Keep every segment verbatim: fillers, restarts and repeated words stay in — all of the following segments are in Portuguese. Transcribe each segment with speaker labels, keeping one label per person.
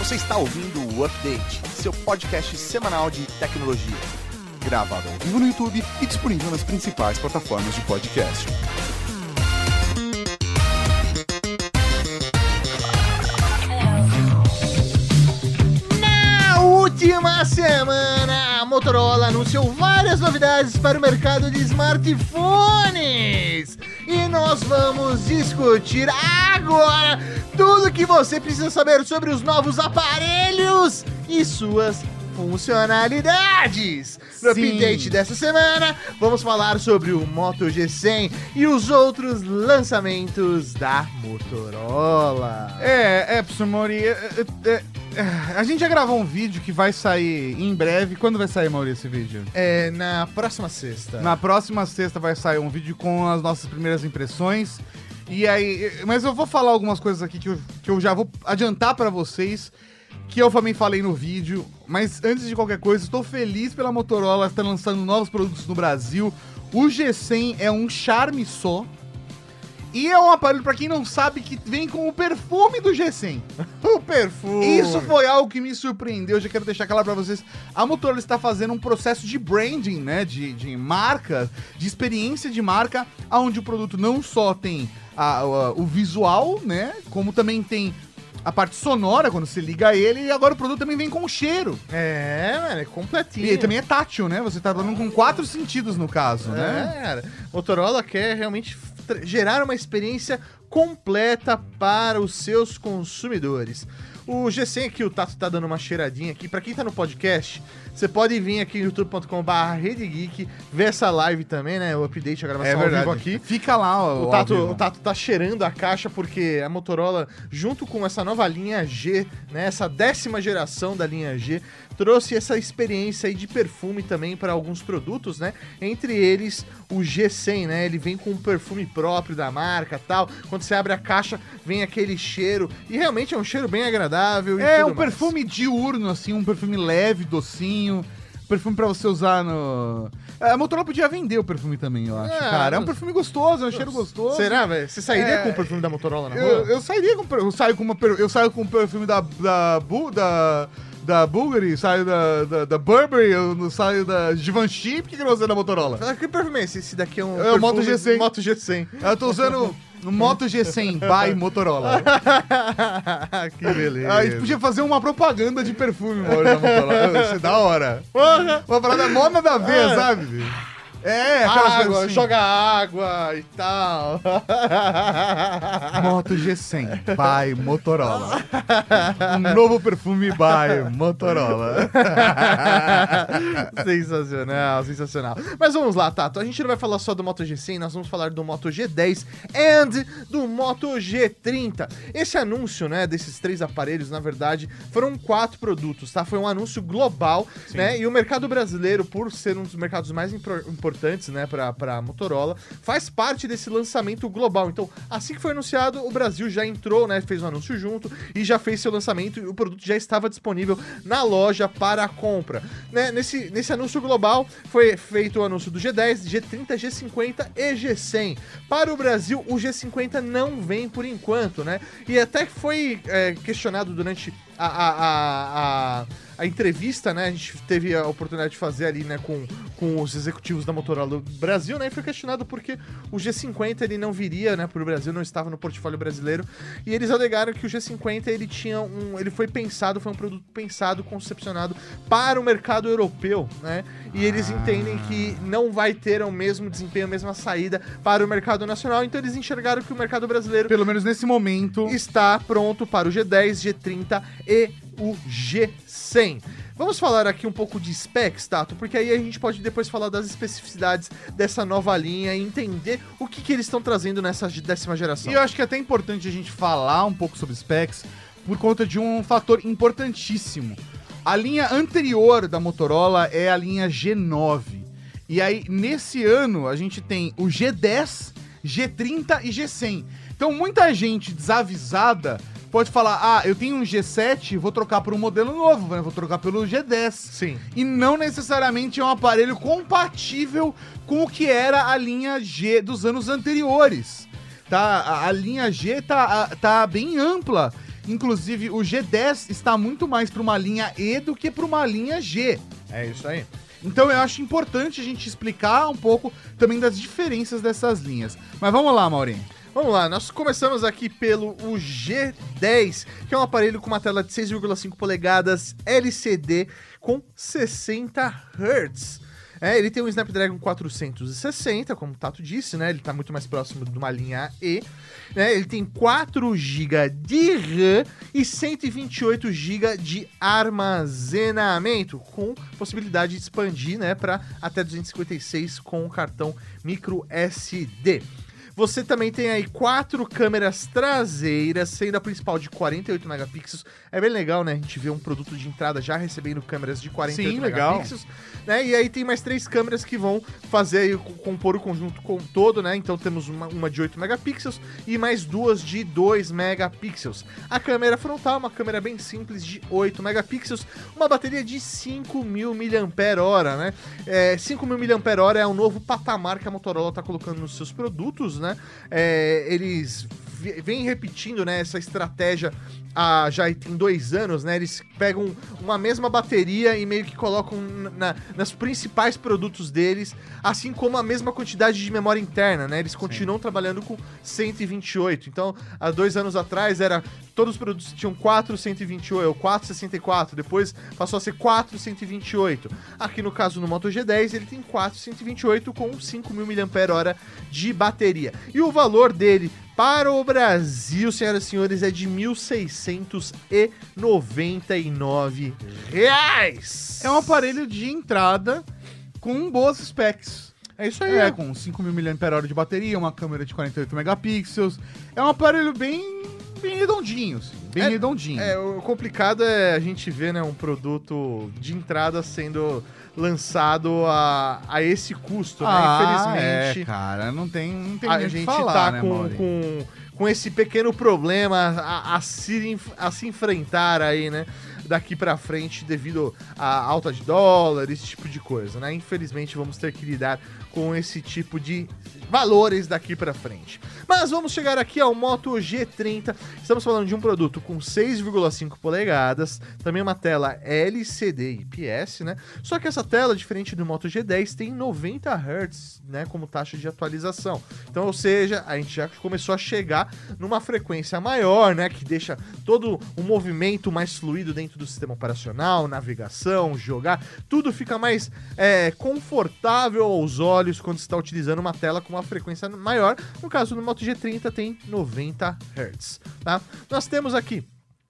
Speaker 1: Você está ouvindo o Update, seu podcast semanal de tecnologia. Gravado ao vivo no YouTube e disponível nas principais plataformas de podcast.
Speaker 2: Na última semana, a Motorola anunciou várias novidades para o mercado de smartphones. E nós vamos discutir agora tudo que você precisa saber sobre os novos aparelhos e suas funcionalidades. No update dessa semana, vamos falar sobre o Moto G cem e os outros lançamentos da Motorola.
Speaker 3: É, Epson Mori, é, é, é, a gente já gravou um vídeo que vai sair em breve. Quando vai sair, Maurício, esse vídeo?
Speaker 2: É, na próxima sexta.
Speaker 3: Na próxima sexta vai sair um vídeo com as nossas primeiras impressões. E aí, mas eu vou falar algumas coisas aqui que eu, que eu já vou adiantar pra vocês, que eu também falei no vídeo. Mas antes de qualquer coisa, estou feliz pela Motorola estar lançando novos produtos no Brasil. O G cem é um charme só. E é um aparelho, pra quem não sabe, que vem com o perfume do G cem.
Speaker 2: O perfume!
Speaker 3: Isso foi algo que me surpreendeu, eu já quero deixar claro pra vocês. A Motorola está fazendo um processo de branding, né, de, de marca, de experiência de marca, onde o produto não só tem a, a, o visual, né, como também tem a parte sonora, quando você liga ele, e agora o produto também vem com cheiro.
Speaker 2: É, mano, é completinho.
Speaker 3: E também é tátil, né, você tá falando com quatro sentidos no caso, né?
Speaker 2: É, cara. Motorola quer realmente gerar uma experiência completa para os seus consumidores. O G cem aqui, o Tato tá dando uma cheiradinha aqui. Pra quem tá no podcast, você pode vir aqui no youtube ponto com barra rede geek, ver essa live também, né? O update, a gravação
Speaker 3: É verdade.
Speaker 2: ao vivo aqui.
Speaker 3: Fica lá, ó.
Speaker 2: O Tato, o Tato tá cheirando a caixa porque a Motorola, junto com essa nova linha G, né? Essa décima geração da linha G, trouxe essa experiência aí de perfume também para alguns produtos, né? Entre eles, o G cem, né? Ele vem com um perfume próprio da marca, tal. Quando você abre a caixa, vem aquele cheiro. E realmente é um cheiro bem agradável. E
Speaker 3: é,
Speaker 2: tudo
Speaker 3: um
Speaker 2: mais.
Speaker 3: perfume diurno, assim, um perfume leve, docinho. Perfume pra você usar no... A Motorola podia vender o perfume também, eu acho,
Speaker 2: É,
Speaker 3: cara. É um
Speaker 2: mas-
Speaker 3: perfume gostoso, é um cheiro gostoso.
Speaker 2: Será, velho? Você sairia
Speaker 3: É,
Speaker 2: com o perfume da Motorola na rua?
Speaker 3: Eu, eu sairia com... per- Eu saio com, uma, per- eu saio com o perfume da... Da... Bu- da da Bulgari, saio da, da, da Burberry, eu não saio da Givenchy, por que que eu não usei da Motorola?
Speaker 2: Ah, que perfume é esse? Esse daqui é um
Speaker 3: É o Moto
Speaker 2: perfume-
Speaker 3: G cem.
Speaker 2: Moto G cem.
Speaker 3: Eu tô usando o Moto G cem by Motorola.
Speaker 2: Que beleza.
Speaker 3: A gente podia fazer uma propaganda de perfume, Mauro, da Motorola. Isso é da hora.
Speaker 2: Porra!
Speaker 3: Uma parada mó nada a ver,
Speaker 2: Ah.
Speaker 3: sabe? É, aquelas coisas
Speaker 2: Água,
Speaker 3: assim.
Speaker 2: joga água e tal.
Speaker 3: Moto G cem by Motorola. Um novo perfume by Motorola.
Speaker 2: Sensacional, sensacional. Mas vamos lá, Tato. A gente não vai falar só do Moto G cem, nós vamos falar do Moto G dez e do Moto G trinta. Esse anúncio, né, desses três aparelhos, na verdade, foram quatro produtos, tá? Foi um anúncio global, né? E o mercado brasileiro, por ser um dos mercados mais impor- importantes, né, pra, pra Motorola, faz parte desse lançamento global. Então, assim que foi anunciado, o Brasil já entrou, né, fez um anúncio junto e já fez seu lançamento e o produto já estava disponível na loja para a compra. Né, nesse, nesse anúncio global, foi feito o anúncio do G dez, G trinta, G cinquenta e G cem. Para o Brasil, o G cinquenta não vem por enquanto, né? E até que foi é, questionado durante a, a, a, a, a entrevista, né? A gente teve a oportunidade de fazer ali, né, com, com os executivos da Motorola do Brasil, né? E foi questionado porque o G cinquenta ele não viria, né, para o Brasil, não estava no portfólio brasileiro. E eles alegaram que o G cinquenta ele tinha um, ele foi pensado, foi um produto pensado, concepcionado para o mercado europeu, né? E eles entendem que não vai ter o mesmo desempenho, a mesma saída para o mercado nacional. Então eles enxergaram que o mercado brasileiro
Speaker 3: Pelo menos nesse momento.
Speaker 2: está pronto para o G dez, G trinta e o G cem. Vamos falar aqui um pouco de specs, Tato, porque aí a gente pode depois falar das especificidades dessa nova linha e entender o que, que eles estão trazendo nessa décima geração.
Speaker 3: E eu acho que é até importante a gente falar um pouco sobre specs por conta de um fator importantíssimo. A linha anterior da Motorola é a linha G nove. E aí, nesse ano, a gente tem o G dez, G trinta e G cem. Então, muita gente desavisada pode falar, ah, eu tenho um G sete, vou trocar por um modelo novo, né? Vou trocar pelo G dez.
Speaker 2: Sim.
Speaker 3: E não necessariamente é um aparelho compatível com o que era a linha G dos anos anteriores. Tá? A, a linha G tá, a, tá bem ampla. Inclusive, o G dez está muito mais para uma linha E do que para uma linha G.
Speaker 2: É isso aí.
Speaker 3: Então eu acho importante a gente explicar um pouco também das diferenças dessas linhas. Mas vamos lá, Maurinho.
Speaker 2: Vamos lá, nós começamos aqui pelo o G dez, que é um aparelho com uma tela de seis vírgula cinco polegadas L C D com sessenta hertz. É, ele tem um Snapdragon quatrocentos e sessenta, como o Tato disse, né? Ele tá muito mais próximo de uma linha E. Né? Ele tem quatro gigas de RAM e cento e vinte e oito gigas de armazenamento, com possibilidade de expandir, né, para até duzentos e cinquenta e seis com o cartão micro S D. Você também tem aí quatro câmeras traseiras, sendo a principal de quarenta e oito megapixels. É bem legal, né? A gente vê um produto de entrada já recebendo câmeras de quarenta e oito
Speaker 3: Sim, legal.
Speaker 2: megapixels. Né? E aí tem mais três câmeras que vão fazer aí, compor o conjunto com todo, né? Então temos uma, uma de oito megapixels e mais duas de dois megapixels. A câmera frontal é uma câmera bem simples de oito megapixels, uma bateria de cinco mil miliampères-hora, né? É, cinco mil miliampères-hora é o novo patamar que a Motorola está colocando nos seus produtos, né? É, eles vêm repetindo, né, essa estratégia há já tem dois anos, né? Eles pegam uma mesma bateria e meio que colocam na, nas principais produtos deles, assim como a mesma quantidade de memória interna, né? Eles continuam Sim. trabalhando com cento e vinte e oito. Então, há dois anos atrás, era todos os produtos tinham quatro cento e vinte e oito, ou quatro sessenta e quatro, depois passou a ser quatro cento e vinte e oito. Aqui no caso, no Moto G dez, ele tem quatro cento e vinte e oito com cinco mil miliampères-hora de bateria. E o valor dele para o Brasil, senhoras e senhores, é de mil seiscentos e noventa e nove reais.
Speaker 3: É um aparelho de entrada com boas specs.
Speaker 2: É isso aí.
Speaker 3: É, com cinco mil miliampères-hora de bateria, uma câmera de quarenta e oito megapixels. É um aparelho bem, bem redondinho, assim, bem
Speaker 2: é,
Speaker 3: redondinho.
Speaker 2: É, o complicado é a gente ver, né, um produto de entrada sendo lançado a, a esse custo, né?
Speaker 3: Ah,
Speaker 2: Infelizmente.
Speaker 3: É, cara, não tem, não tem
Speaker 2: a
Speaker 3: nem
Speaker 2: gente
Speaker 3: falar,
Speaker 2: tá
Speaker 3: né,
Speaker 2: com, com, com esse pequeno problema a, a, se, a se enfrentar aí, né? Daqui pra frente, devido à alta de dólar, esse tipo de coisa, né? Infelizmente, vamos ter que lidar com esse tipo de valores daqui pra frente. Mas vamos chegar aqui ao Moto G trinta. Estamos falando de um produto com seis vírgula cinco polegadas, também uma tela L C D I P S, né? Só que essa tela, diferente do Moto G dez, tem noventa hertz, né, como taxa de atualização. Então, ou seja, a gente já começou a chegar numa frequência maior, né, que deixa todo o movimento mais fluido dentro do sistema operacional, navegação, jogar, tudo fica mais é, confortável aos olhos quando você está utilizando uma tela com uma frequência maior. No caso do Moto G trinta tem noventa hertz, tá? Nós temos aqui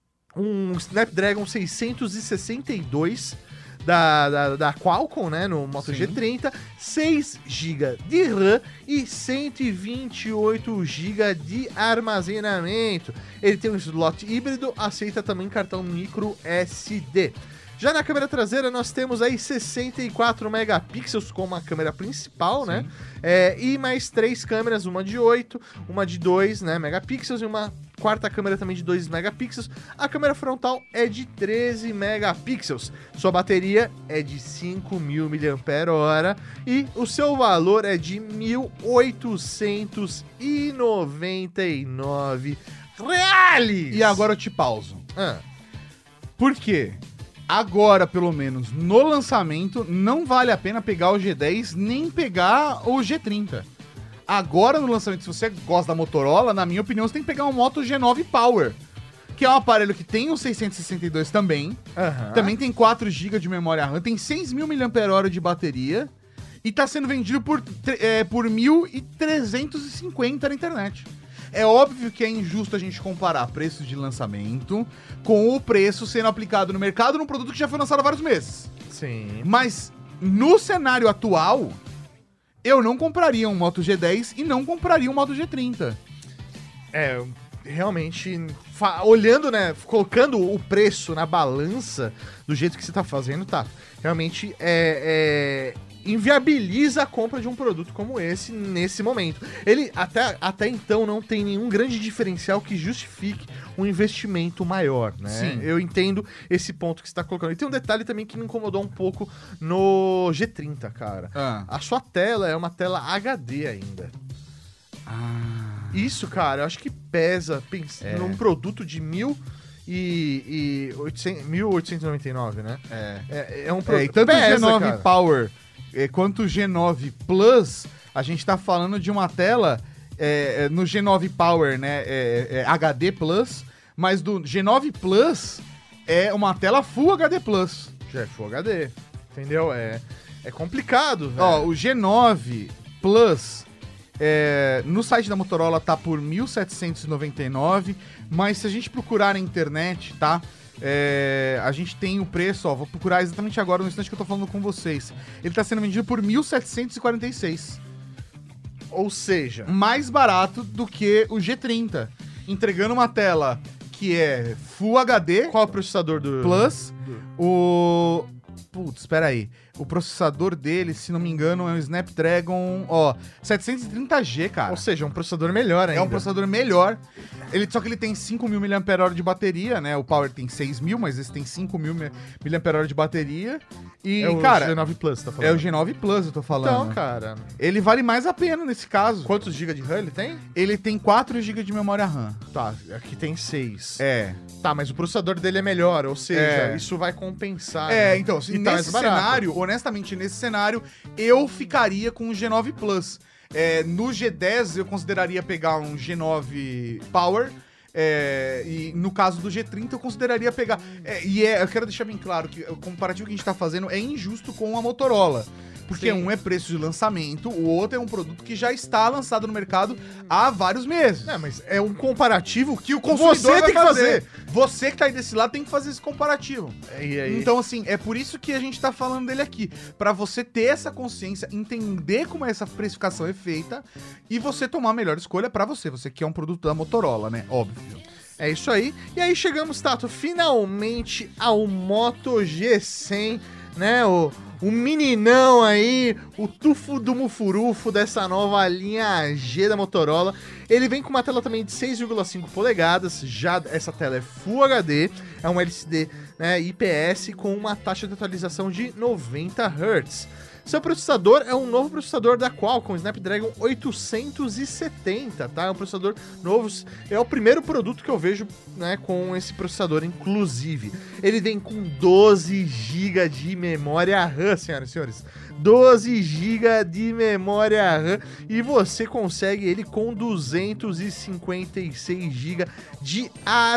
Speaker 2: um Snapdragon seiscentos e sessenta e dois da, da, da Qualcomm, né, no Moto Sim. G trinta, seis gigas de RAM e cento e vinte e oito gigas de armazenamento. Ele tem um slot híbrido, aceita também cartão micro S D. Já na câmera traseira nós temos aí sessenta e quatro megapixels como a câmera principal, Sim. né? É, e mais três câmeras, uma de oito, uma de dois, né, megapixels e uma quarta câmera também de dois megapixels. A câmera frontal é de treze megapixels. Sua bateria é de cinco mil miliampères-hora e o seu valor é de mil oitocentos e noventa e nove reais.
Speaker 3: E agora eu te pauso.
Speaker 2: Ah.
Speaker 3: Por quê? Agora, pelo menos, no lançamento, não vale a pena pegar o G dez nem pegar o G trinta. Agora, no lançamento, se você gosta da Motorola, na minha opinião, você tem que pegar um Moto G nove Power, que é um aparelho que tem o seiscentos e sessenta e dois também,
Speaker 2: uhum.
Speaker 3: também tem quatro gigas de memória RAM, tem seis mil miliampères-hora de bateria e tá sendo vendido por, é, por mil trezentos e cinquenta na internet. É óbvio que é injusto a gente comparar preço de lançamento com o preço sendo aplicado no mercado num produto que já foi lançado há vários meses.
Speaker 2: Sim.
Speaker 3: Mas, no cenário atual, eu não compraria um Moto G dez e não compraria um Moto G trinta.
Speaker 2: É, realmente, olhando, né, colocando o preço na balança do jeito que você tá fazendo, tá, realmente é... é... inviabiliza a compra de um produto como esse nesse momento. Ele até, até então não tem nenhum grande diferencial que justifique um investimento maior, né?
Speaker 3: Sim.
Speaker 2: Eu entendo esse ponto que você está colocando. E tem um detalhe também que me incomodou um pouco no G trinta, cara.
Speaker 3: Ah.
Speaker 2: A sua tela é uma tela H D ainda.
Speaker 3: Ah.
Speaker 2: Isso, cara, eu acho que pesa pens-
Speaker 3: É.
Speaker 2: num produto de mil e, e oitocentos, mil oitocentos e noventa e nove, né?
Speaker 3: É.
Speaker 2: É, é um
Speaker 3: É,
Speaker 2: produto...
Speaker 3: e tanto o G nove
Speaker 2: cara.
Speaker 3: Power é, quanto o G nove Plus, a gente tá falando de uma tela é, é, no G nove Power, né? É, é H D Plus, mas do G nove Plus é uma tela Full H D Plus.
Speaker 2: Já é Full H D, entendeu? É, é complicado, velho.
Speaker 3: Ó, o G nove Plus é, no site da Motorola tá por mil setecentos e noventa e nove, mas se a gente procurar na internet, tá? É, a gente tem o preço, ó, vou procurar exatamente agora no instante que eu tô falando com vocês. Ele tá sendo vendido por mil setecentos e quarenta e seis.
Speaker 2: Ou seja,
Speaker 3: Mais barato do que o G trinta, entregando uma tela que é Full H D
Speaker 2: qual é o processador do...
Speaker 3: Plus,
Speaker 2: do-
Speaker 3: o... Putz, espera aí. O processador dele, se não me engano, é um Snapdragon, ó, setecentos e trinta G, cara.
Speaker 2: Ou seja, um processador melhor ainda.
Speaker 3: É um processador melhor. Ele, só que ele tem cinco mil miliampères-hora de bateria, né? O Power tem seis mil, mas esse tem cinco mil miliampères-hora de bateria. E,
Speaker 2: É o
Speaker 3: cara,
Speaker 2: G nove Plus, tá falando?
Speaker 3: é o G nove Plus, eu tô falando.
Speaker 2: Então, cara,
Speaker 3: Ele vale mais a pena nesse caso.
Speaker 2: quantos gigas de RAM ele tem?
Speaker 3: Ele tem quatro gigas de memória RAM.
Speaker 2: Tá, aqui tem seis.
Speaker 3: É.
Speaker 2: Tá, mas o processador dele é melhor, ou seja,
Speaker 3: É.
Speaker 2: isso vai compensar.
Speaker 3: É,
Speaker 2: né?
Speaker 3: então, se
Speaker 2: E tá
Speaker 3: nesse
Speaker 2: mais barato.
Speaker 3: cenário, honestamente, nesse cenário, eu ficaria com o G nove Plus. É, no G dez, eu consideraria pegar um G nove Power. É, e no caso do G trinta, eu consideraria pegar. É, e é, eu quero deixar bem claro que o comparativo que a gente tá fazendo é injusto com a Motorola. Porque
Speaker 2: Sim.
Speaker 3: um é preço de lançamento, o outro é um produto que já está lançado no mercado há vários meses.
Speaker 2: É, mas é um comparativo que o
Speaker 3: Consumidor
Speaker 2: você
Speaker 3: vai
Speaker 2: tem que fazer.
Speaker 3: Você que tá aí desse lado tem que fazer esse comparativo.
Speaker 2: E aí?
Speaker 3: Então, assim, é por isso que a gente tá falando dele aqui. Pra você ter essa consciência, entender como essa precificação é feita e você tomar a melhor escolha pra você. Você que é um produto da Motorola, né? Óbvio.
Speaker 2: É isso aí. E aí chegamos, Tato, finalmente ao Moto G cem, né? O, o meninão aí, o tufo do mufurufo dessa nova linha G da Motorola. Ele vem com uma tela também de seis vírgula cinco polegadas, já essa tela é Full H D, é um L C D, né, I P S com uma taxa de atualização de noventa hertz. Seu processador é um novo processador da Qualcomm, Snapdragon oitocentos e setenta, tá? É um processador novo, é o primeiro produto que eu vejo, né, com esse processador, inclusive. Ele vem com doze gigas de memória RAM, senhoras e senhores. doze gigas de memória RAM e você consegue ele com duzentos e cinquenta e seis gigas de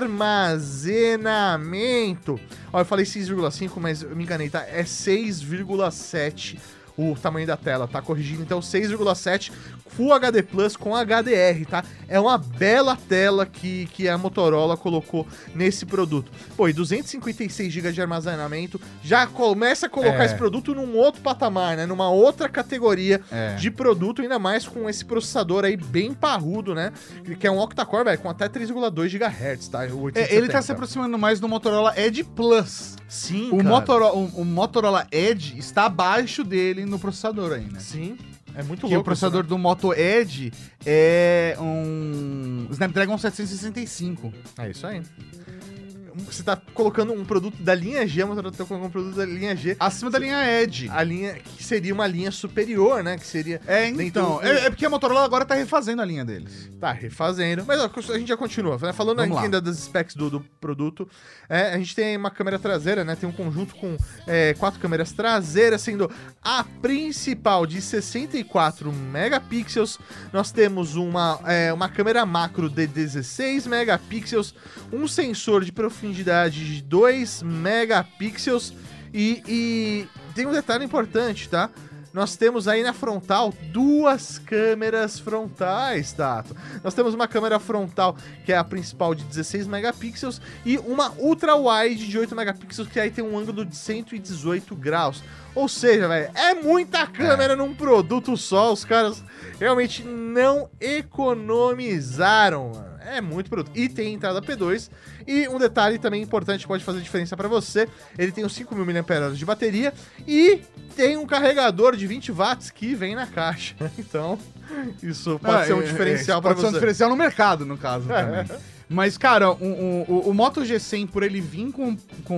Speaker 2: armazenamento. Ó, eu falei seis vírgula cinco, mas eu me enganei, tá? É seis vírgula sete o tamanho da tela, tá? Corrigindo, então seis vírgula sete Full H D Plus com H D R, tá? É uma bela tela que, que a Motorola colocou nesse produto. Pô, e duzentos e cinquenta e seis gigas de armazenamento já começa a colocar
Speaker 3: É.
Speaker 2: esse produto num outro patamar, né? Numa outra categoria
Speaker 3: É.
Speaker 2: de produto, ainda mais com esse processador aí bem parrudo, né? Que é um octa-core, velho, com até três vírgula dois gigahertz, tá? O
Speaker 3: É, ele tá se aproximando mais do Motorola Edge Plus.
Speaker 2: Sim,
Speaker 3: O
Speaker 2: cara.
Speaker 3: Motorola, o, o Motorola Edge está abaixo dele no processador ainda.
Speaker 2: Sim, é muito
Speaker 3: Porque
Speaker 2: louco.
Speaker 3: o processador do Moto Edge é um Snapdragon setecentos e sessenta e cinco.
Speaker 2: isso, né? É isso aí. Você tá colocando um produto da linha G, a Motorola tá colocando um produto da linha G,
Speaker 3: Acima da linha Edge.
Speaker 2: a linha que seria uma linha superior, né? Que seria...
Speaker 3: É,
Speaker 2: dentro
Speaker 3: então.
Speaker 2: do-
Speaker 3: É, é porque a Motorola agora tá refazendo a linha deles.
Speaker 2: Tá refazendo. Mas ó, a gente já continua, né? Falando
Speaker 3: Vamos lá.
Speaker 2: ainda das specs do, do produto. É, a gente tem uma câmera traseira, né? Tem um conjunto com é, quatro câmeras traseiras, sendo a principal de sessenta e quatro megapixels. Nós temos uma, é, uma câmera macro de dezesseis megapixels, um sensor de profundidade de dois megapixels e, e tem um detalhe importante, tá? Nós temos aí na frontal duas câmeras frontais, Tato. Nós temos uma câmera frontal, que é a principal, de dezesseis megapixels, e uma ultra-wide de oito megapixels, que aí tem um ângulo de cento e dezoito graus. Ou seja, velho, é muita câmera num produto só. Os caras realmente não economizaram, mano. É muito produto. E tem entrada P dois. E um detalhe também importante que pode fazer diferença pra você: ele tem os cinco mil miliampères-hora de bateria e tem um carregador de vinte watts que vem na caixa. Então, isso pode
Speaker 3: Ah,
Speaker 2: ser um
Speaker 3: é,
Speaker 2: diferencial
Speaker 3: é,
Speaker 2: pra
Speaker 3: pode ser um
Speaker 2: você.
Speaker 3: diferencial no mercado, no caso, também. Mas, cara, o, o, o- o Moto G cem, por ele vir com,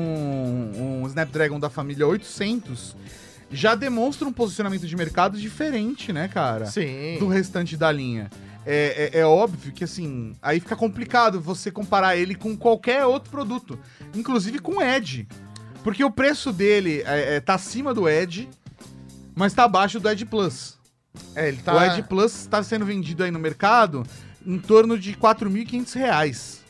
Speaker 3: com um Snapdragon da família oitocentos, já demonstra um posicionamento de mercado diferente, né, cara?
Speaker 2: Sim.
Speaker 3: Do restante da linha. é, é, é óbvio que, assim, aí fica complicado você comparar ele com qualquer outro produto, inclusive com o Edge. Porque o preço dele é, é, tá acima do Edge, mas tá abaixo do Edge Plus.
Speaker 2: É, ele tá...
Speaker 3: O Edge Plus tá sendo vendido aí no mercado em torno de quatro mil e quinhentos reais.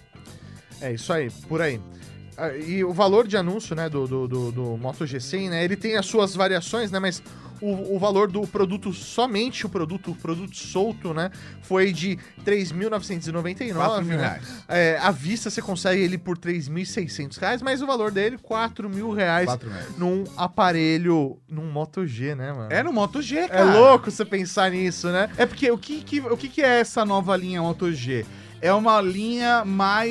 Speaker 2: É, isso aí, por aí. Ah, e o valor de anúncio, né, do, do, do, do Moto G cem, né, ele tem as suas variações, né, mas o, o valor do produto, somente o produto, o produto solto, né, foi de três mil novecentos e noventa e nove,
Speaker 3: mil
Speaker 2: né?
Speaker 3: reais.
Speaker 2: É, à vista você consegue ele por três mil e seiscentos reais, mas o valor dele, quatro mil reais
Speaker 3: quatro reais.
Speaker 2: num aparelho, num Moto G, né, mano?
Speaker 3: É no Moto G,
Speaker 2: É
Speaker 3: cara.
Speaker 2: louco você pensar nisso, né?
Speaker 3: É porque o que, que, o que, que é essa nova linha Moto G? É uma linha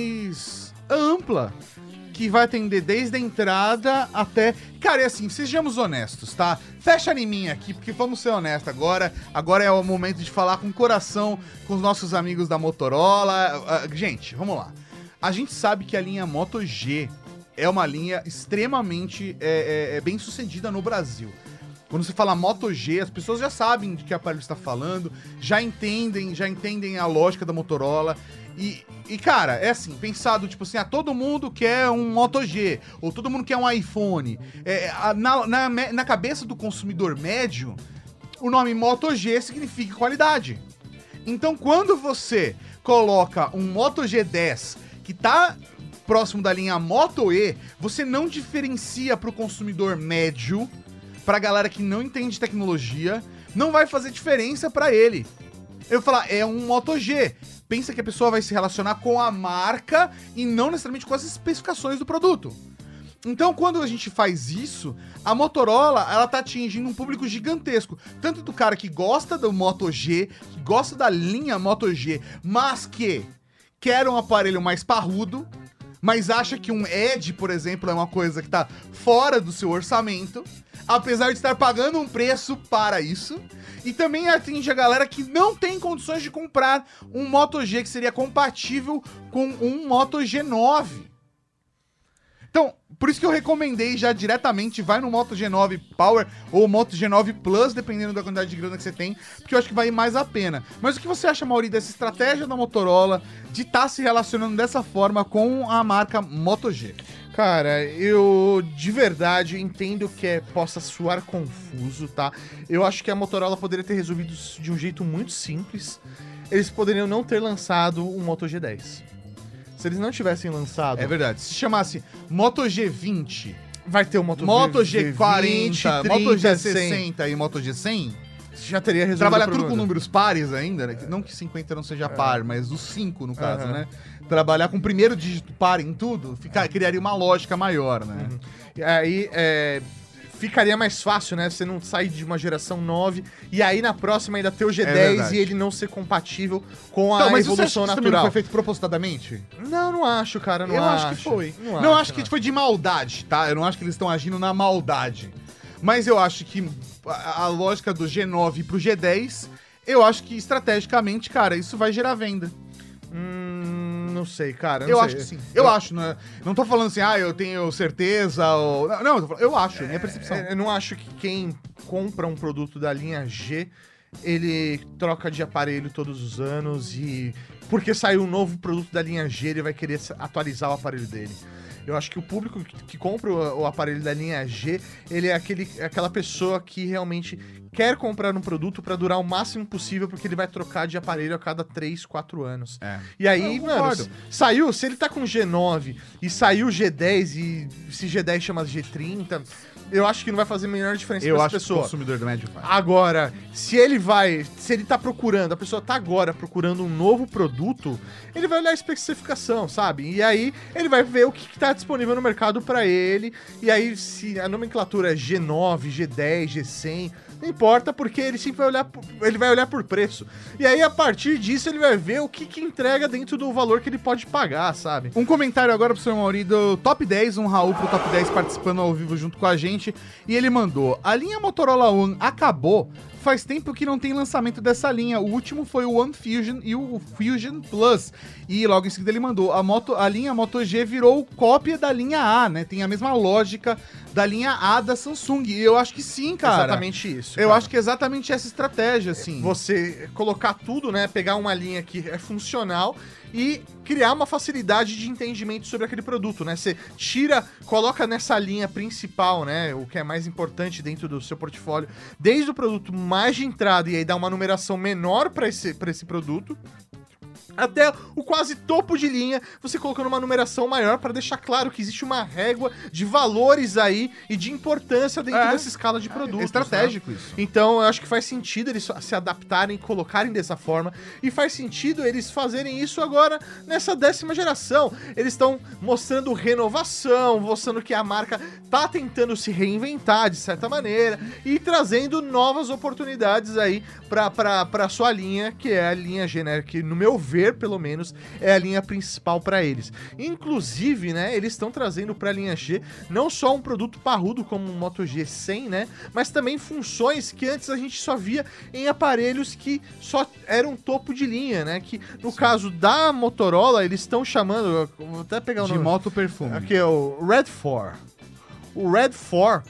Speaker 3: mais ampla, que vai atender desde a entrada até... Cara, é assim, sejamos honestos, tá? Fecha em mim aqui, porque vamos ser honestos agora. Agora é o momento de falar com o coração com os nossos amigos da Motorola. Uh, gente, vamos lá. A gente sabe que a linha Moto G é uma linha extremamente é, é, é bem sucedida no Brasil. Quando você fala Moto G, as pessoas já sabem de que aparelho está falando, já entendem, já entendem a lógica da Motorola. E, e, cara, é assim, pensado, tipo assim, ah, todo mundo quer um Moto G, ou todo mundo quer um iPhone. É, a, na, na, na cabeça do consumidor médio, o nome Moto G significa qualidade. Então, quando você coloca um Moto G dez, que tá próximo da linha Moto E, você não diferencia pro consumidor médio, pra galera que não entende tecnologia, não vai fazer diferença pra ele. Eu vou falar, é um Moto G. Pensa que a pessoa vai se relacionar com a marca e não necessariamente com as especificações do produto. Então, quando a gente faz isso, a Motorola, ela tá atingindo um público gigantesco. Tanto do cara que gosta do Moto G, que gosta da linha Moto G, mas que quer um aparelho mais parrudo, mas acha que um Edge, por exemplo, é uma coisa que tá fora do seu orçamento, apesar de estar pagando um preço para isso. E também atinge a galera que não tem condições de comprar um Moto G que seria compatível com um Moto G nove. Então, por isso que eu recomendei já diretamente, vai no Moto G nove Power ou Moto G nove Plus, dependendo da quantidade de grana que você tem, porque eu acho que vai mais a pena. Mas o que você acha, Mauri, dessa estratégia da Motorola de estar tá se relacionando dessa forma com a marca Moto G?
Speaker 2: Cara, eu de verdade entendo que é, possa soar confuso, tá? Eu acho que a Motorola poderia ter resolvido isso de um jeito muito simples. Eles poderiam não ter lançado um Moto G dez. Se eles não tivessem lançado...
Speaker 3: É verdade. Se chamasse Moto G vinte,
Speaker 2: vai ter o Moto,
Speaker 3: Moto G quarenta,
Speaker 2: trinta,
Speaker 3: Moto G
Speaker 2: cem.
Speaker 3: sessenta e Moto G cem...
Speaker 2: Já teria resolvido
Speaker 3: Trabalhar
Speaker 2: o
Speaker 3: tudo
Speaker 2: problema.
Speaker 3: com números pares ainda, né? Não que cinquenta não seja
Speaker 2: É.
Speaker 3: par, mas os cinco, no caso,
Speaker 2: Aham.
Speaker 3: né? Trabalhar com o primeiro dígito par em tudo, fica, criaria uma lógica maior, né?
Speaker 2: Uhum. E aí, é, ficaria mais fácil, né? Você não sair de uma geração nove e aí na próxima ainda ter o G dez
Speaker 3: verdade.
Speaker 2: e ele não ser compatível com a
Speaker 3: Então, mas você acha
Speaker 2: evolução
Speaker 3: que isso também não
Speaker 2: natural.
Speaker 3: foi feito propositadamente?
Speaker 2: Não, não acho, cara. Não
Speaker 3: eu
Speaker 2: acho.
Speaker 3: acho que foi.
Speaker 2: Não,
Speaker 3: Não,
Speaker 2: acho,
Speaker 3: acho que foi de maldade, tá? Eu não acho que eles estão agindo na maldade. Mas eu acho que a, a lógica do G nove pro G dez, eu acho que estrategicamente, cara, isso vai gerar venda.
Speaker 2: Hum, não sei, cara. não
Speaker 3: Eu
Speaker 2: sei.
Speaker 3: acho que sim. Eu, acho, né? Não tô falando assim, ah, eu tenho certeza ou... Não, não eu, tô falando, eu acho, é minha percepção.
Speaker 2: É, eu não acho que quem compra um produto da linha G, ele troca de aparelho todos os anos e... Porque saiu um novo produto da linha G, ele vai querer atualizar o aparelho dele. Eu acho que o público que, que compra o, o aparelho da linha G, ele é aquele, aquela pessoa que realmente quer comprar um produto pra durar o máximo possível, porque ele vai trocar de aparelho a cada três, quatro anos.
Speaker 3: É.
Speaker 2: E aí,
Speaker 3: Eu
Speaker 2: mano,
Speaker 3: concordo.
Speaker 2: s- saiu, se ele tá com G nove e saiu G dez e se G dez chama G trinta, eu acho que não vai fazer a menor diferença
Speaker 3: Eu
Speaker 2: pra
Speaker 3: acho
Speaker 2: essa
Speaker 3: que o
Speaker 2: pessoa.
Speaker 3: consumidor do médio faz.
Speaker 2: Agora, se ele vai, se ele tá procurando, a pessoa tá agora procurando um novo produto, ele vai olhar a especificação, sabe? E aí ele vai ver o que, que tá disponível no mercado pra ele. E aí, se a nomenclatura é G nove, G dez, G cem, não importa, porque ele sempre vai olhar, por- ele vai olhar por preço. E aí, a partir disso, ele vai ver o que, que entrega dentro do valor que ele pode pagar, sabe?
Speaker 3: Um comentário agora pro senhor Mauri do Top dez, um Raul pro Top dez participando ao vivo junto com a gente. E ele mandou: a linha Motorola One acabou faz tempo que não tem lançamento dessa linha. O último foi o One Fusion e o Fusion Plus. E logo em seguida ele mandou, a, moto, a linha Moto G virou cópia da linha A, né? Tem a mesma lógica da linha A da Samsung. E eu acho que sim, cara.
Speaker 2: Exatamente isso.
Speaker 3: Eu
Speaker 2: cara.
Speaker 3: acho que é exatamente essa estratégia, assim.
Speaker 2: Você colocar tudo, né? Pegar uma linha que é funcional e criar uma facilidade de entendimento sobre aquele produto, né? Você tira, coloca nessa linha principal, né? O que é mais importante dentro do seu portfólio, desde o produto mais de entrada e aí dá uma numeração menor para esse, para esse produto, até o quase topo de linha, você colocando uma numeração maior para deixar claro que existe uma régua de valores aí e de importância dentro
Speaker 3: É.
Speaker 2: dessa escala de produtos.
Speaker 3: É estratégico
Speaker 2: né?
Speaker 3: isso.
Speaker 2: Então, eu acho que faz sentido eles se adaptarem, colocarem dessa forma, e faz sentido eles fazerem isso agora nessa décima geração. Eles estão mostrando renovação, mostrando que a marca tá tentando se reinventar de certa maneira e trazendo novas oportunidades aí para para sua linha, que é a linha genérica, que no meu ver, pelo menos, é a linha principal para eles. Inclusive, né, eles estão trazendo para a linha G não só um produto parrudo como o Moto G cem, né, mas também funções que antes a gente só via em aparelhos que só eram topo de linha, né, que no Sim. caso da Motorola, eles estão chamando, vou até pegar o
Speaker 3: de
Speaker 2: nome.
Speaker 3: Moto Perfume.
Speaker 2: Aqui é o Red quatro. O Red quatro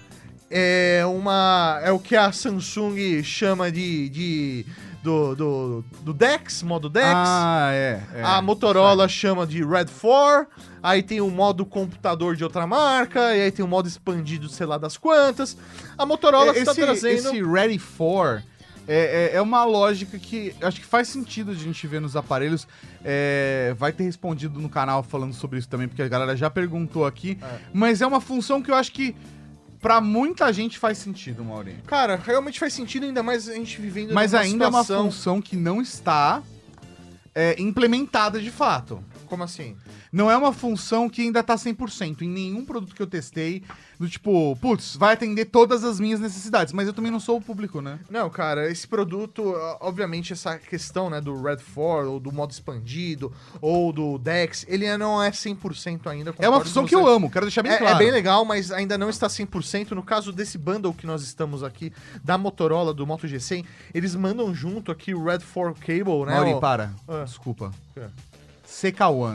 Speaker 2: é uma é o que a Samsung chama de, de do, do, do Dex, modo Dex.
Speaker 3: Ah, é. é.
Speaker 2: A Motorola Sabe. chama de Red quatro. Aí tem o modo computador de outra marca. E aí tem o modo expandido, sei lá das quantas. A Motorola está trazendo...
Speaker 3: Esse Ready for é, é, é uma lógica que acho que faz sentido a gente ver nos aparelhos. É, vai ter respondido no canal falando sobre isso também, porque a galera já perguntou aqui. É. Mas é uma função que eu acho que pra muita gente faz sentido, Maurinho.
Speaker 2: Cara, realmente faz sentido, ainda mais a gente vivendo
Speaker 3: Mas ainda
Speaker 2: situação...
Speaker 3: é uma função que não está é, implementada de fato.
Speaker 2: Como assim?
Speaker 3: Não é uma função que ainda tá cem por cento. Em nenhum produto que eu testei, do tipo, putz, vai atender todas as minhas necessidades. Mas eu também não sou o público, né?
Speaker 2: Não, cara, esse produto, obviamente, essa questão, né, do Red quatro, ou do modo expandido, ou do Dex, ele não é cem por cento ainda.
Speaker 3: É uma função que eu amo, quero deixar bem
Speaker 2: é,
Speaker 3: claro.
Speaker 2: É bem legal, mas ainda não está cem por cento. No caso desse bundle que nós estamos aqui, da Motorola, do Moto G cem, eles mandam junto aqui o Red quatro Cable, né?
Speaker 3: Maurinho,
Speaker 2: ó...
Speaker 3: para. Ah. Desculpa. É. C K um.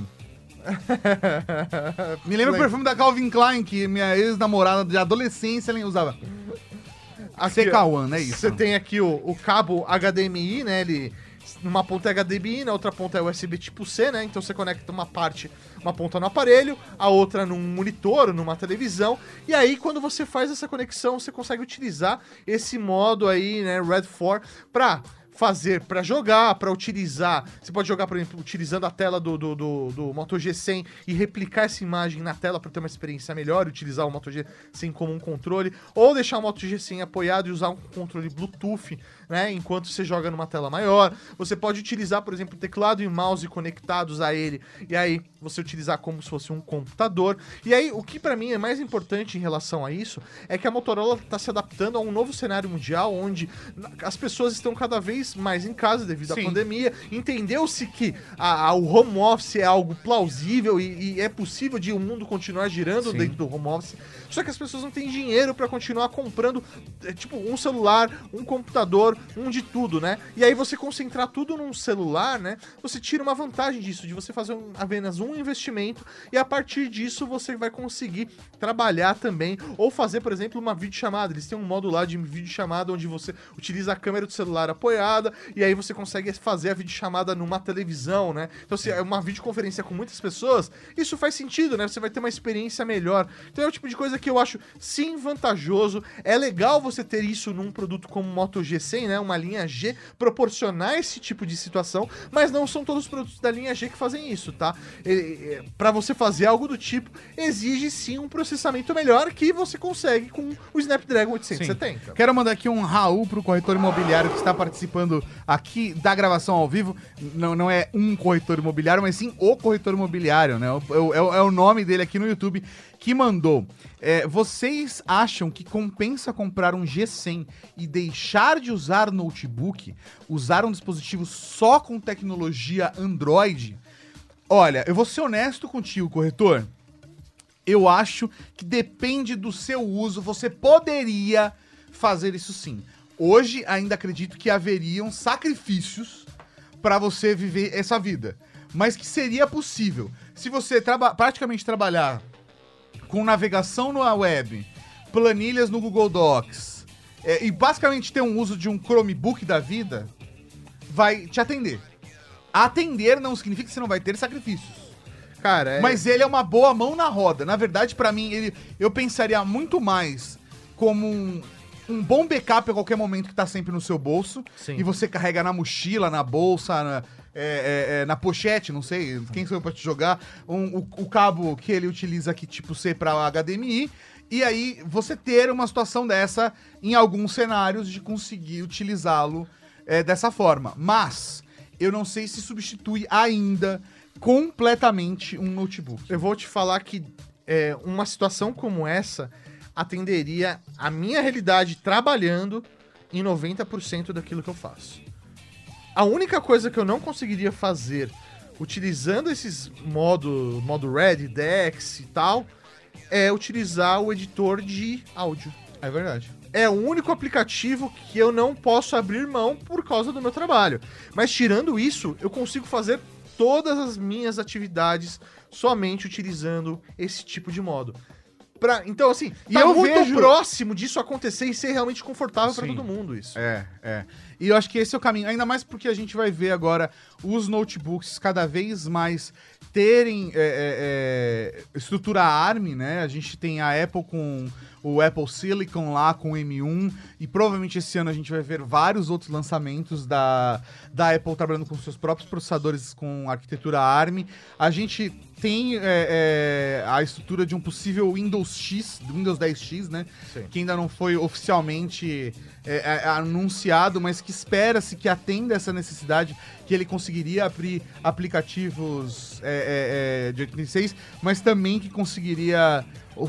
Speaker 3: Me lembra o perfume da Calvin Klein, que minha ex-namorada de adolescência ela usava.
Speaker 2: Aqui,
Speaker 3: C K um, é isso.
Speaker 2: Você tem aqui o, o cabo H D M I, né? Ele, numa ponta é H D M I, na outra ponta é U S B tipo C, né? Então você conecta uma parte, uma ponta no aparelho, a outra num monitor, numa televisão. E aí, quando você faz essa conexão, você consegue utilizar esse modo aí, né? Red quatro, pra... fazer para jogar, para utilizar. Você pode jogar, por exemplo, utilizando a tela do, do, do, do Moto G cem e replicar essa imagem na tela para ter uma experiência melhor, utilizar o Moto G cem como um controle, ou deixar o Moto G cem apoiado e usar um controle Bluetooth, né, enquanto você joga numa tela maior. Você pode utilizar, por exemplo, teclado e mouse conectados a ele, e aí você utilizar como se fosse um computador. E aí, o que para mim é mais importante em relação a isso, é que a Motorola está se adaptando a um novo cenário mundial, onde as pessoas estão cada vez mais em casa devido Sim. à pandemia. Entendeu-se que a, a, o home office é algo plausível e, e é possível de o mundo continuar girando Sim. dentro do home office, só que as pessoas não têm dinheiro para continuar comprando, é, tipo, um celular, um computador, um de tudo, né? E aí você concentrar tudo num celular, né? Você tira uma vantagem disso, de você fazer um, apenas um investimento, e a partir disso você vai conseguir trabalhar também, ou fazer, por exemplo, uma videochamada. Eles têm um modo lá de videochamada onde você utiliza a câmera do celular apoiada, e aí você consegue fazer a videochamada numa televisão, né? Então, se é uma videoconferência com muitas pessoas, isso faz sentido, né? Você vai ter uma experiência melhor. Então é o tipo de coisa que eu acho, sim, vantajoso. É legal você ter isso num produto como o Moto G cem, né? Uma linha G, proporcionar esse tipo de situação, mas não são todos os produtos da linha G que fazem isso, tá? Para você fazer algo do tipo, exige sim um processamento melhor que você consegue com o Snapdragon oitocentos e setenta.
Speaker 3: Sim. Quero mandar aqui um Raul pro corretor imobiliário que está participando aqui da gravação ao vivo. Não, não é um corretor imobiliário, mas sim o corretor imobiliário, né? É, é, é o nome dele aqui no YouTube, que mandou. É, vocês acham que compensa comprar um G cem e deixar de usar notebook, usar um dispositivo só com tecnologia Android? Olha, eu vou ser honesto contigo, corretor. Eu acho que depende do seu uso, você poderia fazer isso sim. Hoje ainda acredito que haveriam sacrifícios para você viver essa vida, mas que seria possível. Se você traba- praticamente trabalhar com navegação na web, planilhas no Google Docs, é, e basicamente ter um uso de um Chromebook da vida, vai te atender. Atender não significa que você não vai ter sacrifícios.
Speaker 2: Cara, é...
Speaker 3: Mas ele é uma boa mão na roda. Na verdade, pra mim, ele, eu pensaria muito mais como um, um bom backup a qualquer momento que tá sempre no seu bolso.
Speaker 2: Sim.
Speaker 3: E você carrega na mochila, na bolsa, na, é, é, é, na pochete, não sei, quem sou eu pra te jogar, um, o, o cabo que ele utiliza aqui, tipo C pra H D M I. E aí, você ter uma situação dessa em alguns cenários de conseguir utilizá-lo é, dessa forma. Mas, eu não sei se substitui ainda completamente um notebook.
Speaker 2: Eu vou te falar que é, uma situação como essa atenderia a minha realidade trabalhando em noventa por cento daquilo que eu faço. A única coisa que eu não conseguiria fazer utilizando esses modo, modo Red, Dex e tal, é utilizar o editor de áudio.
Speaker 3: É verdade.
Speaker 2: É o único aplicativo que eu não posso abrir mão por causa do meu trabalho. Mas tirando isso, eu consigo fazer todas as minhas atividades somente utilizando esse tipo de modo. Pra, então, assim,
Speaker 3: E
Speaker 2: tá
Speaker 3: eu
Speaker 2: muito
Speaker 3: vejo-
Speaker 2: próximo disso acontecer e ser realmente confortável pra
Speaker 3: Sim.
Speaker 2: todo mundo isso.
Speaker 3: É, é. E eu acho que esse é o caminho. Ainda mais porque a gente vai ver agora os notebooks cada vez mais terem é, é, é, estrutura ARM, né? A gente tem a Apple com o Apple Silicon lá, com o M um, e provavelmente esse ano a gente vai ver vários outros lançamentos da, da Apple trabalhando com seus próprios processadores com arquitetura ARM. A gente tem é, é, a estrutura de um possível Windows X, do Windows dez X, né?
Speaker 2: Sim.
Speaker 3: Que ainda não foi oficialmente é, é, anunciado, mas que espera-se que atenda essa necessidade, que ele conseguiria abrir aplicativos é, é, é, de oitenta e seis, mas também que conseguiria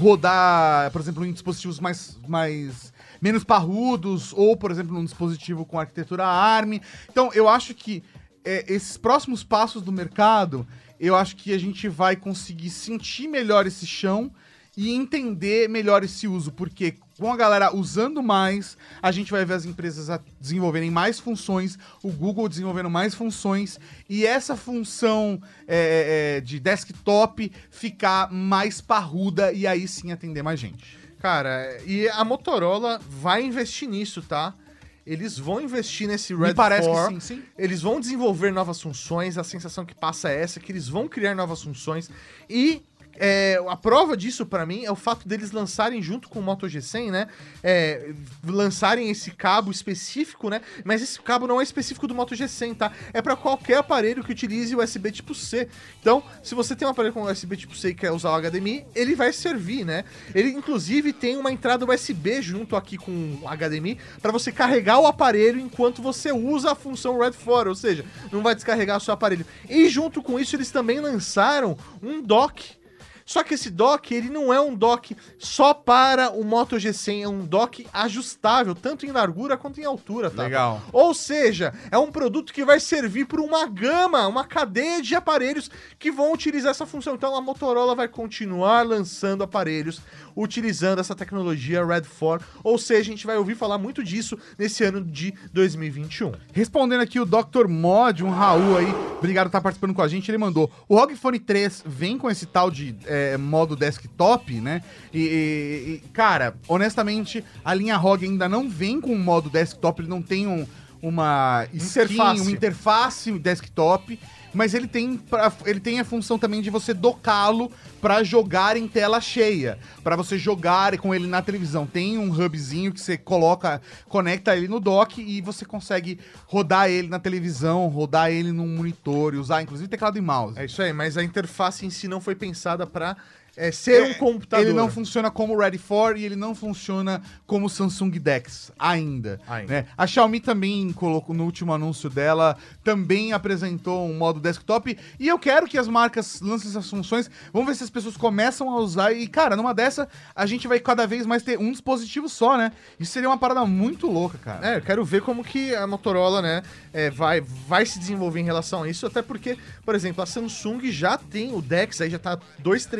Speaker 3: rodar, por exemplo, em dispositivos mais, mais menos parrudos, ou, por exemplo, num dispositivo com arquitetura ARM. Então, eu acho que é, esses próximos passos do mercado, eu acho que a gente vai conseguir sentir melhor esse chão e entender melhor esse uso, porque com a galera usando mais, a gente vai ver as empresas a desenvolverem mais funções, o Google desenvolvendo mais funções, e essa função é, é, de desktop ficar mais parruda e aí sim atender mais gente.
Speaker 2: Cara, e a Motorola vai investir nisso, tá? Eles vão investir nesse Red
Speaker 3: Me parece
Speaker 2: quatro.
Speaker 3: que sim, sim.
Speaker 2: Eles vão desenvolver novas funções, a sensação que passa é essa, que eles vão criar novas funções. E é, a prova disso pra mim é o fato deles lançarem junto com o Moto G cem, né? É, lançarem esse cabo específico, né? Mas esse cabo não é específico do Moto G cem, tá? É pra qualquer aparelho que utilize U S B tipo C. Então, se você tem um aparelho com U S B tipo C e quer usar o H D M I, ele vai servir, né? Ele, inclusive, tem uma entrada U S B junto aqui com o H D M I pra você carregar o aparelho enquanto você usa a função Red quatro, ou seja, não vai descarregar o seu aparelho. E junto com isso, eles também lançaram um dock. Só que esse dock, ele não é um dock só para o Moto G cem, é um dock ajustável, tanto em largura quanto em altura, tá?
Speaker 3: Legal.
Speaker 2: Ou seja, é um produto que vai servir para uma gama, uma cadeia de aparelhos que vão utilizar essa função. Então a Motorola vai continuar lançando aparelhos utilizando essa tecnologia Red quatro, ou seja, a gente vai ouvir falar muito disso nesse ano de dois mil e vinte e um.
Speaker 3: Respondendo aqui o doutor Mod, um Raul aí, obrigado por estar participando com a gente, ele mandou, o R O G Phone três vem com esse tal de é, modo desktop, né? E, e- e, cara, honestamente, a linha R O G ainda não vem com um modo desktop, ele não tem um, uma skin,
Speaker 2: Interface.
Speaker 3: uma interface desktop, mas ele tem, pra- ele tem a função também de você docá-lo pra jogar em tela cheia, pra você jogar com ele na televisão. Tem um hubzinho que você coloca, conecta ele no dock e você consegue rodar ele na televisão, rodar ele num monitor e usar inclusive teclado e mouse.
Speaker 2: É isso aí, mas a interface em si não foi pensada para é, ser um computador.
Speaker 3: Ele não funciona como o Red quatro e ele não funciona como o Samsung Dex ainda.
Speaker 2: Ainda.
Speaker 3: Né? A Xiaomi também colocou no último anúncio dela, também apresentou um modo desktop. E eu quero que as marcas lancem essas funções. Vamos ver se as pessoas começam a usar. E, cara, numa dessa, a gente vai cada vez mais ter um dispositivo só, né? Isso seria uma parada muito louca, cara.
Speaker 2: É, eu quero ver como que a Motorola, né, é, vai, vai se desenvolver em relação a isso, até porque, por exemplo, a Samsung já tem o Dex, aí já tá dois, três anos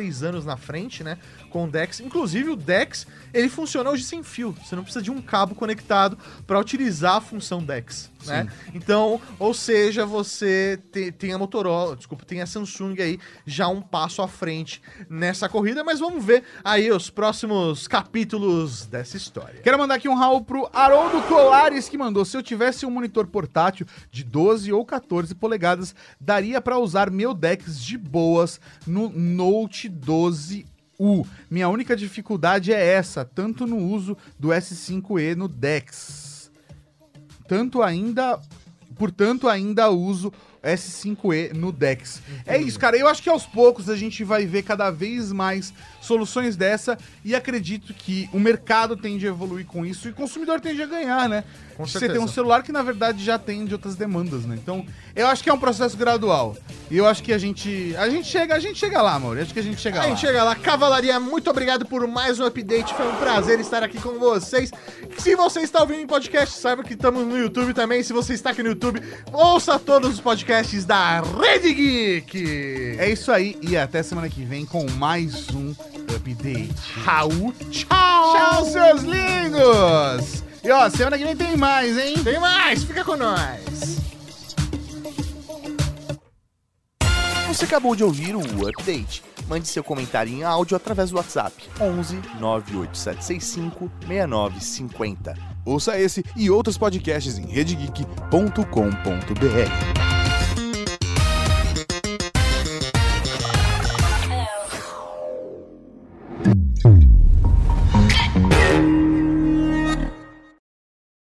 Speaker 2: na frente, né? Com o DeX. Inclusive, o DeX, ele funciona hoje sem fio. Você não precisa de um cabo conectado para utilizar a função DeX, né? Então, ou seja, você te, tem a Motorola, desculpa, tem a Samsung aí já um passo à frente nessa corrida, mas vamos ver aí os próximos capítulos dessa história.
Speaker 3: Quero mandar aqui um rau pro Haroldo Colares, que mandou: se eu tivesse um monitor portátil de doze ou quatorze polegadas, daria para usar meu DeX de boas no Note doze U. Minha única dificuldade é essa, tanto no uso do S cinco E no DeX. Tanto ainda, portanto, ainda uso S cinco E no DeX. Entendi. É isso, cara. Eu acho que aos poucos a gente vai ver cada vez mais soluções dessa e acredito que o mercado tende a evoluir com isso e o consumidor tende a ganhar, né?
Speaker 2: Com
Speaker 3: Você
Speaker 2: certeza.
Speaker 3: tem um celular que, na verdade, já atende outras demandas, né? Então, eu acho que é um processo gradual. E eu acho que a gente... A gente chega, a gente chega lá, amor. Eu acho que a gente chega
Speaker 2: A
Speaker 3: lá.
Speaker 2: gente chega lá. Cavalaria, muito obrigado por mais um update. Foi um prazer estar aqui com vocês. Se você está ouvindo em podcast, saiba que estamos no YouTube também. Se você está aqui no YouTube, ouça todos os podcasts da Rede Geek.
Speaker 3: É isso aí. E até semana que vem com mais um update.
Speaker 2: Raul, tchau.
Speaker 3: Tchau, seus lindos! E ó, semana que vem tem mais, hein?
Speaker 2: Tem mais, fica com nós.
Speaker 1: Você acabou de ouvir o Update. Mande seu comentário em áudio através do WhatsApp onze nove oito sete seis cinco seis nove cinco zero. Ouça esse e outros podcasts em rede geek ponto com ponto b r.